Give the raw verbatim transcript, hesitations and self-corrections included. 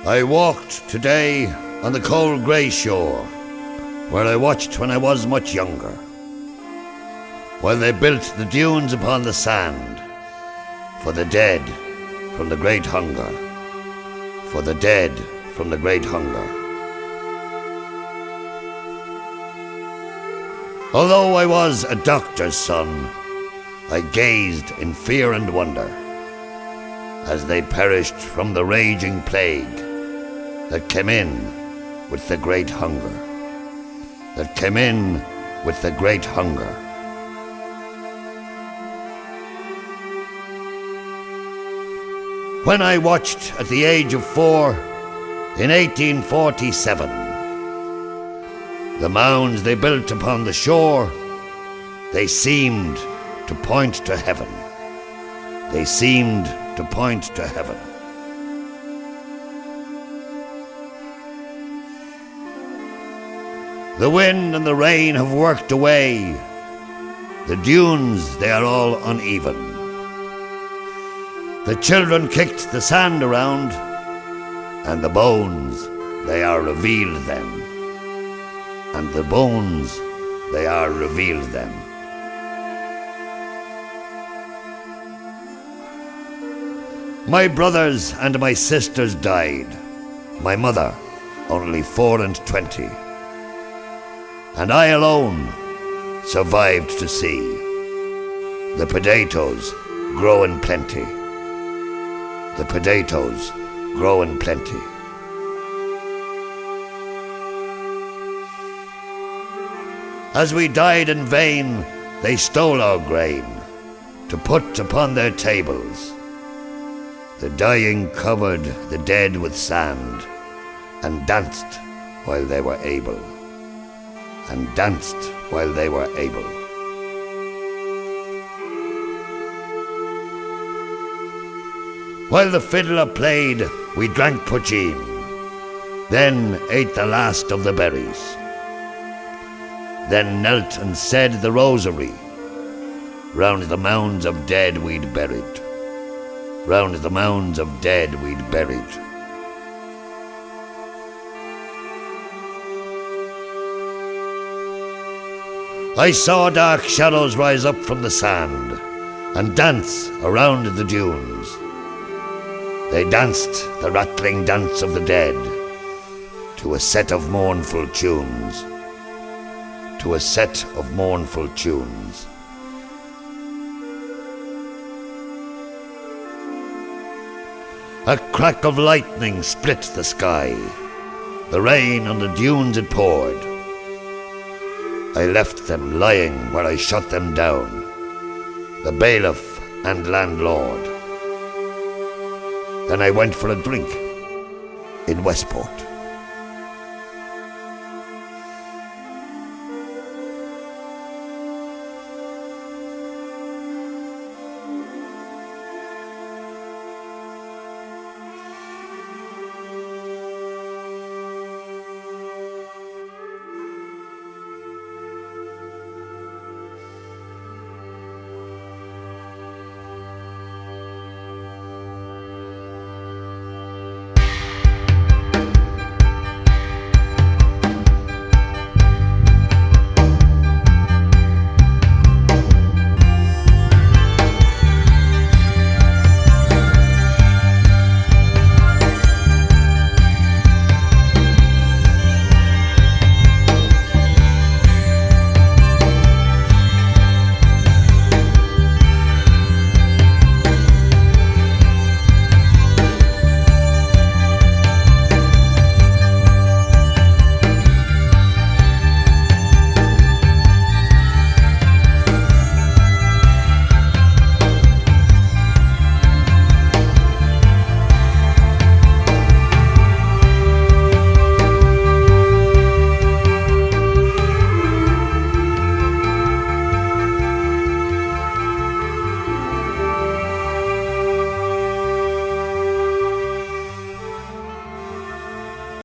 I walked today on the cold grey shore, where I watched when I was much younger, while they built the dunes upon the sand, for the dead from the great hunger, for the dead from the great hunger. Although I was a doctor's son, I gazed in fear and wonder as they perished from the raging plague that came in with the great hunger, that came in with the great hunger. When I watched at the age of four in eighteen forty-seven, the mounds they built upon the shore, they seemed to point to heaven. They seemed to point to heaven. The wind and the rain have worked away. The dunes, they are all uneven. The children kicked the sand around, and the bones, they are revealed then. And the bones, they are revealed then. My brothers and my sisters died, my mother only four and twenty, and I alone survived to see the potatoes grow in plenty. The potatoes grow in plenty. As we died in vain, they stole our grain to put upon their tables. The dying covered the dead with sand, and danced while they were able, and danced while they were able. While the fiddler played, we drank poteen, then ate the last of the berries, then knelt and said the rosary round the mounds of dead we'd buried. Round the mounds of dead we'd buried. I saw dark shadows rise up from the sand and dance around the dunes. They danced the rattling dance of the dead to a set of mournful tunes, to a set of mournful tunes. A crack of lightning split the sky. The rain on the dunes it poured. I left them lying where I shot them down, the bailiff and landlord. Then I went for a drink in Westport.